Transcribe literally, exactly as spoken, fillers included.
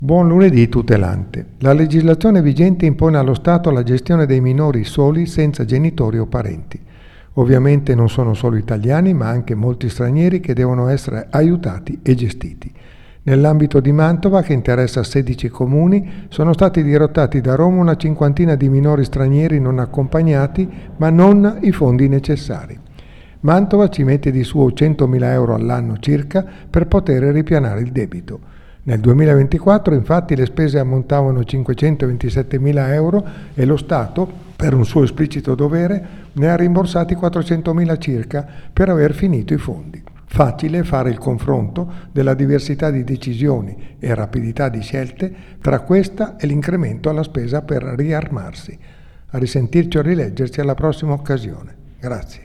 Buon lunedì tutelante. La legislazione vigente impone allo Stato la gestione dei minori soli senza genitori o parenti. Ovviamente non sono solo italiani, ma anche molti stranieri che devono essere aiutati e gestiti. Nell'ambito di Mantova, che interessa sedici comuni, sono stati dirottati da Roma una cinquantina di minori stranieri non accompagnati, ma non i fondi necessari. Mantova ci mette di suo centomila euro all'anno circa per poter ripianare il debito. Nel duemilaventiquattro infatti le spese ammontavano cinquecentoventisettemila euro e lo Stato, per un suo esplicito dovere, ne ha rimborsati quattrocentomila circa per aver finito i fondi. Facile fare il confronto della diversità di decisioni e rapidità di scelte tra questa e l'incremento alla spesa per riarmarsi. A risentirci o rileggerci alla prossima occasione. Grazie.